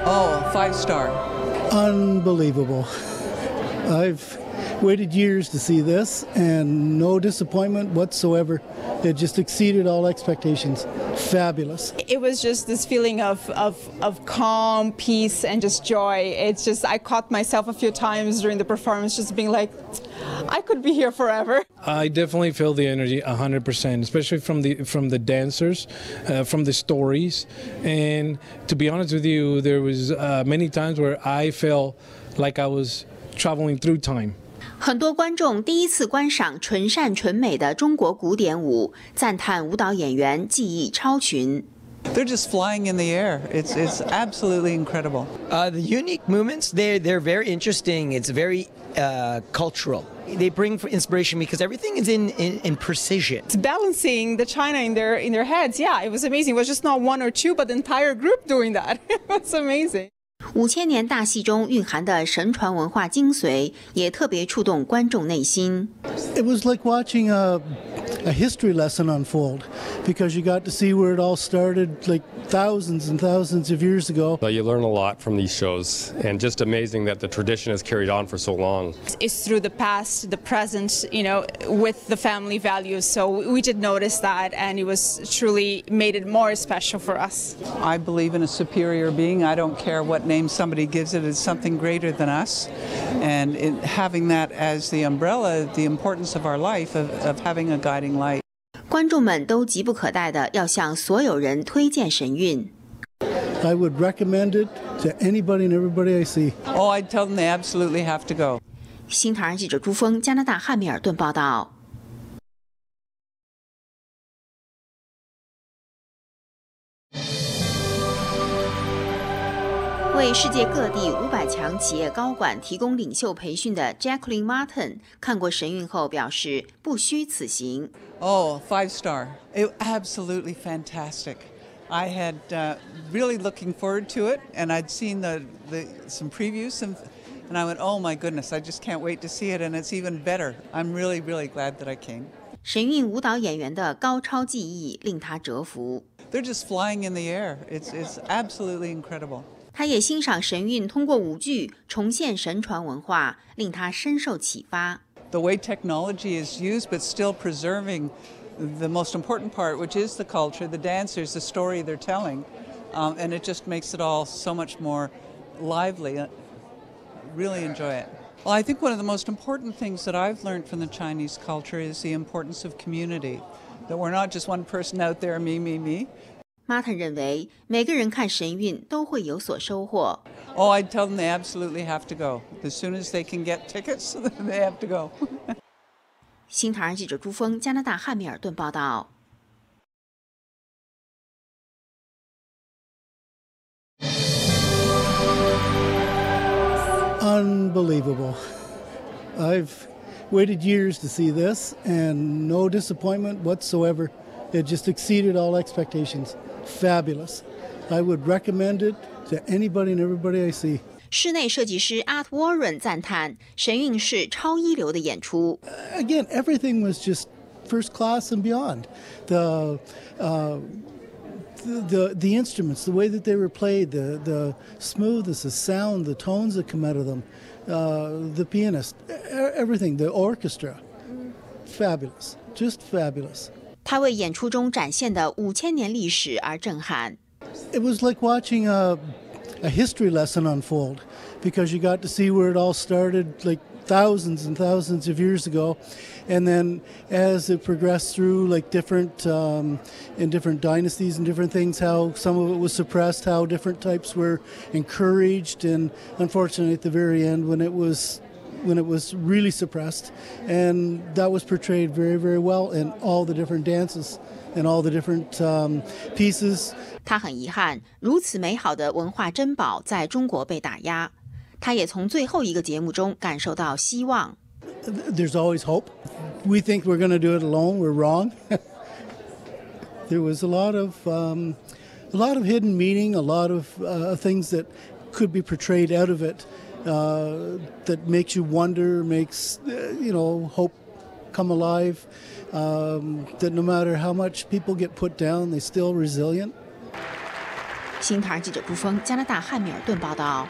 Oh, 5-star. Unbelievable. I've waited years to see this and no disappointment whatsoever. It just exceeded all expectations. Fabulous. It was just this feeling of calm, peace, and just joy. It's just, I caught myself a few times during the performance just being like, I could be here forever. I definitely feel the energy 100%, especially from the dancers, from the stories. And to be honest with you, there was many times where I felt like I was traveling through time. 很多观众第一次观赏纯善纯美的中国古典舞，赞叹舞蹈演员技艺超群。 They're just flying in the air. It's absolutely incredible. The unique movements, they're very interesting. It's very cultural. They bring inspiration because everything is in precision. It's balancing the China in their heads. Yeah, it was amazing. It was just not one or two, but the entire group doing that. It was amazing. 5000年大戏中蕴含的神传文化精髓，也特别触动观众内心。 It was like watching a history lesson unfold because you got to see where it all started like thousands and thousands of years ago. You learn a lot from these shows, and just amazing that the tradition has carried on for so long. It's through the past, the present, with the family values. So we did notice that, and it was truly made it more special for us. I believe in a superior being. I don't care what name somebody gives it. It's something greater than us. And having that as the umbrella, the importance of our life, of having a guiding light. 观众们都急不可待地要向所有人推荐神韵。 I would recommend it to anybody and everybody I see. Oh, I'd tell them they absolutely have to go. 新唐人记者朱峰，加拿大汉密尔顿报道。为世界各地500强企业高管提供领袖培训的 Jacqueline Martin 看过神韵后表示，不虚此行。 Oh, 5-star. Absolutely fantastic. I had really looking forward to it, and I'd seen some previews, and I went, oh my goodness, I just can't wait to see it, and it's even better. I'm really, really glad that I came. 神韵舞蹈演员的高超技艺令他折服。 They're just flying in the air. It's absolutely incredible. 他也欣赏神韵通过舞剧重现神传文化，令他深受启发。 The way technology is used, but still preserving the most important part, which is the culture, the dancers, the story they're telling, and it just makes it all so much more lively. Really enjoy it. Well, I think one of the most important things that I've learned from the Chinese culture is the importance of community, that we're not just one person out there, me, me, me. Martin 认为每个人看神韵都会有所收获。 Oh, I'd tell them they absolutely have to go. As soon as they can get tickets, they have to go. 新唐人记者朱峰，加拿大汉密尔顿报道。 Unbelievable. I've waited years to see this and no disappointment whatsoever. It just exceeded all expectations. Fabulous. I would recommend it to anybody and everybody I see. 室内设计师 Art Warren 赞叹神韵是超一流的演出。 Again, everything was just first class and beyond. The instruments, the way that they were played, the smoothness, the sound, the tones that come out of them, the pianist, everything, the orchestra. Fabulous. Just fabulous. 他为演出中展现的5000年历史而震撼。 It was like watching a history lesson unfold because you got to see where it all started like thousands and thousands of years ago, and then as it progressed through like different in different dynasties and different things, how some of it was suppressed, how different types were encouraged, and unfortunately at the very end when it was really suppressed, and that was portrayed very, very well in all the different dances and all the different pieces. 他很遗憾，如此美好的文化珍宝在中国被打压。他也从最后一个节目中感受到希望。 There's always hope. We think we're going to do it alone. We're wrong. There was a lot of hidden meaning, a lot of things that could be portrayed out of it. That makes you wonder, makes hope come alive. That no matter how much people get put down, they're still resilient. 新唐人记者朱峰，加拿大汉密尔顿报道。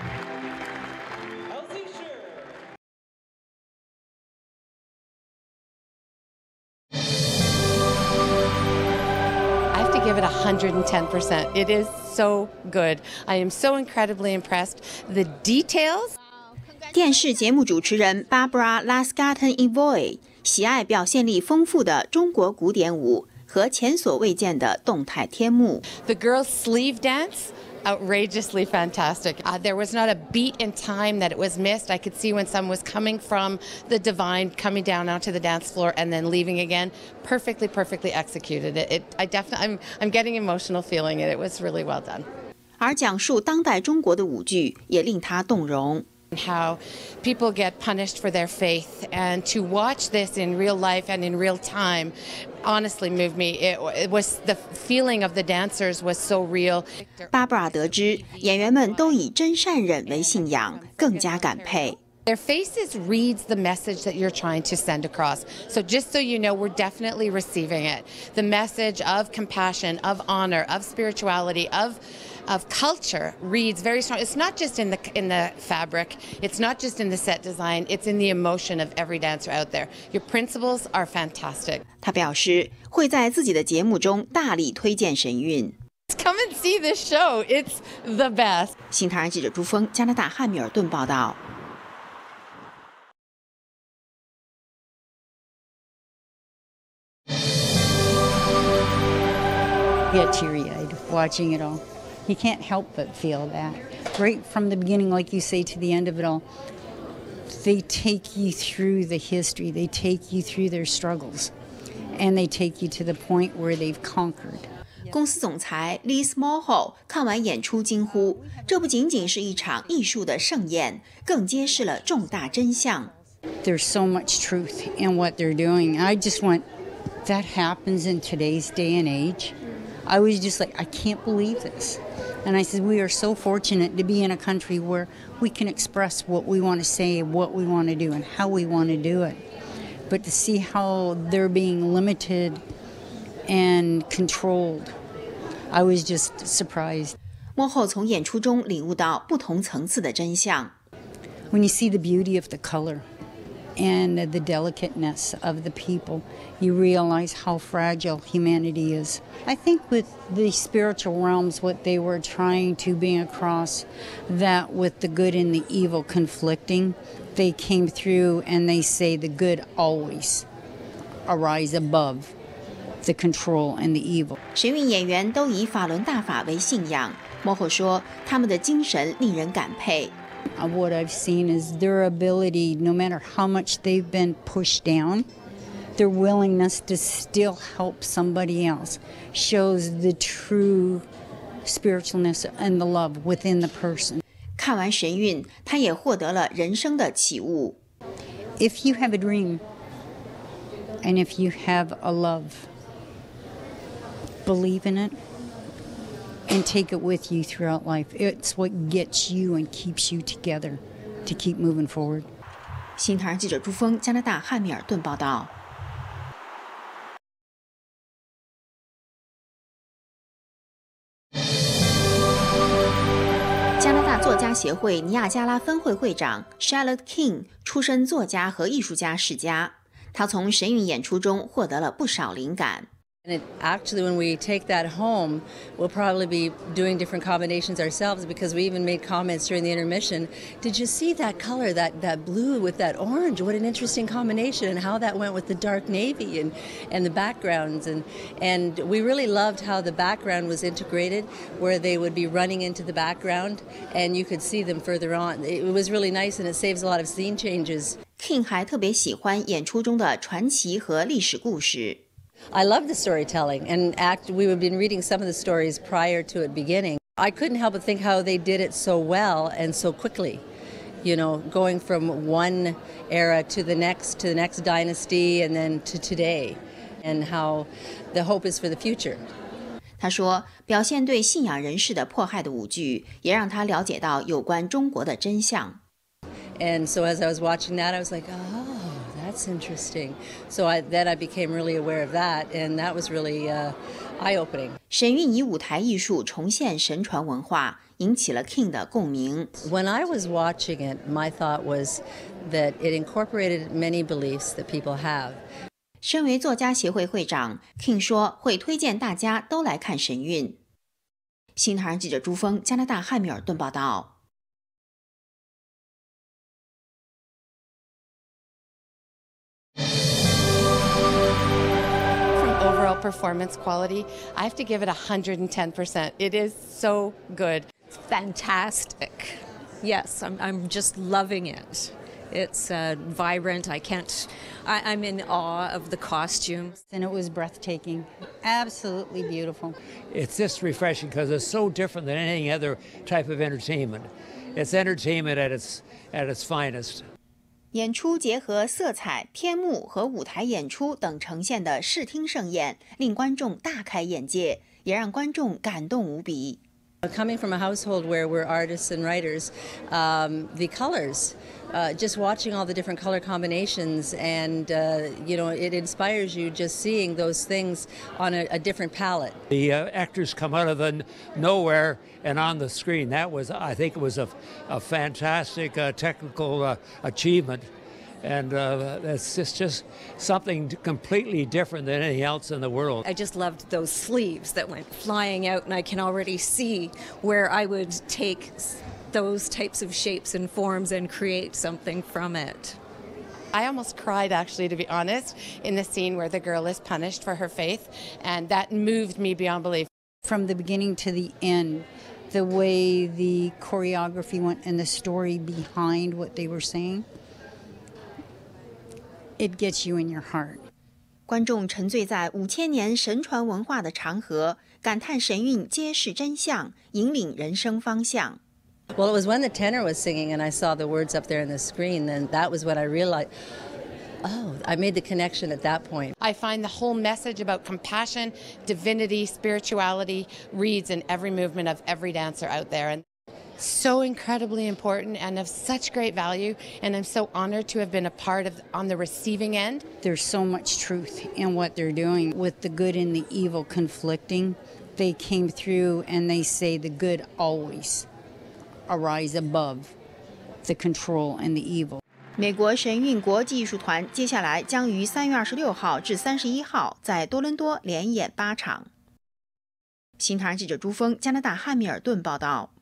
Give it 110%. It is so good. I am so incredibly impressed. The details. 电视节目主持人 Barbara Lascaton-Evoy 喜爱表现力丰富的中国古典舞和前所未见的动态天幕。 The girls' sleeve dance. Outrageously fantastic. There was not a beat in time that it was missed. I could see when someone was coming from the divine, coming down onto the dance floor, and then leaving again. Perfectly executed. I'm getting emotional feeling it. It was really well done. 而讲述当代中国的舞剧也令他动容。 How people get punished for their faith, and to watch this in real life and in real time honestly moved me. It was the feeling of the dancers was so real. 巴布拉得知演员们都以真善忍为信仰，更加感佩。 Their faces reads the message that you're trying to send across. So just so you know, we're definitely receiving it. The message of compassion, of honor, of spirituality, of culture reads very strong. It's not just in the fabric. It's not just in the set design. It's in the emotion of every dancer out there. Your principles are fantastic. 他表示会在自己的节目中大力推荐神韵。 Come and see this show. It's the best. 新唐人记者朱峰，加拿大汉密尔顿报道。 Get teary-eyed watching it all. You can't help but feel that. Right from the beginning, like you say, to the end of it all, they take you through the history, they take you through their struggles, and they take you to the point where they've conquered. 公司总裁 Liz Moho 看完演出惊呼：“这不仅仅是一场艺术的盛宴，更揭示了重大真相。” There's so much truth in what they're doing. I just went, that happens in today's day and age. I was just like, I can't believe this. And I said, we are so fortunate to be in a country where we can express what we want to say, what we want to do, and how we want to do it. But to see how they're being limited and controlled, I was just surprised. 幕后从演出中领悟到不同层次的真相。 When you see the beauty of the color and the delicateness of the people, you realize how fragile humanity is. I think with the spiritual realms, what they were trying to bring across, that with the good and the evil conflicting, they came through and they say the good always arise above the control and the evil. 神韵演员都以法轮大法为信仰。幕后说，他们的精神令人感佩。 What I've seen is their ability, no matter how much they've been pushed down, their willingness to still help somebody else shows the true spiritualness and the love within the person. 看完神韵，他也获得了人生的启悟。 If you have a dream, and if you have a love, believe in it and take it with you throughout life. It's what gets you and keeps you together to keep moving forward. 新唐人记者朱峰，加拿大汉密尔顿报道。加拿大作家协会尼亚加拉分会会长 Charlotte King 出身作家和艺术家世家，他从神韵演出中获得了不少灵感。 And actually, when we take that home, we'll probably be doing different combinations ourselves because we even made comments during the intermission. Did you see that color, that blue with that orange? What an interesting combination, and how that went with the dark navy and the backgrounds. And we really loved how the background was integrated, where they would be running into the background, and you could see them further on. It was really nice, and it saves a lot of scene changes. King 还特别喜欢演出中的传奇和历史故事。 I love the storytelling, and we have been reading some of the stories prior to it beginning. I couldn't help but think how they did it so well and so quickly, you know, going from one era to the next dynasty and then to today, and how the hope is for the future. 他说，表现对信仰人士的迫害的舞剧，也让他了解到有关中国的真相。 And so as I was watching that, I was like, oh, that's interesting. So then I became really aware of that, and that was really eye-opening. 神韵以舞台艺术重现神传文化，引起了 King 的共鸣。 When I was watching it, my thought was that it incorporated many beliefs that people have. 身为作家协会会长 ，King 说会推荐大家都来看神韵。新唐人记者朱峰，加拿大汉密尔顿报道。 Overall performance quality, I have to give it 110%. It is so good. Fantastic. Yes, I'm just loving it. It's vibrant. I'm in awe of the costumes. And it was breathtaking, absolutely beautiful. It's just refreshing because it's so different than any other type of entertainment. It's entertainment at its finest. 演出结合色彩、天幕和舞台演出等呈现的视听盛宴，令观众大开眼界，也让观众感动无比。 Coming from a household where we're artists and writers, the colors, just watching all the different color combinations, and it inspires you just seeing those things on a different palette. The actors come out of the nowhere and on the screen. I think it was a fantastic technical achievement. And it's just something completely different than anything else in the world. I just loved those sleeves that went flying out, and I can already see where I would take those types of shapes and forms and create something from it. I almost cried, actually, to be honest, in the scene where the girl is punished for her faith, and that moved me beyond belief. From the beginning to the end, the way the choreography went and the story behind what they were saying, it gets you in your heart. 观众沉醉在5000年神传文化的长河，感叹神韵揭示真相，引领人生方向。 Well, it was when the tenor was singing and I saw the words up there on the screen, then that was when I realized, oh, I made the connection at that point. I find the whole message about compassion, divinity, spirituality reads in every movement of every dancer out there. And so incredibly important and of such great value, and I'm so honored to have been a part of on the receiving end. There's so much truth in what they're doing. With the good and the evil conflicting, they came through and they say the good always arise above the control and the evil. 美国神韵国际艺术团接下来将于3月26号至31号在多伦多连演8场。新唐人记者朱峰，加拿大汉密尔顿报道。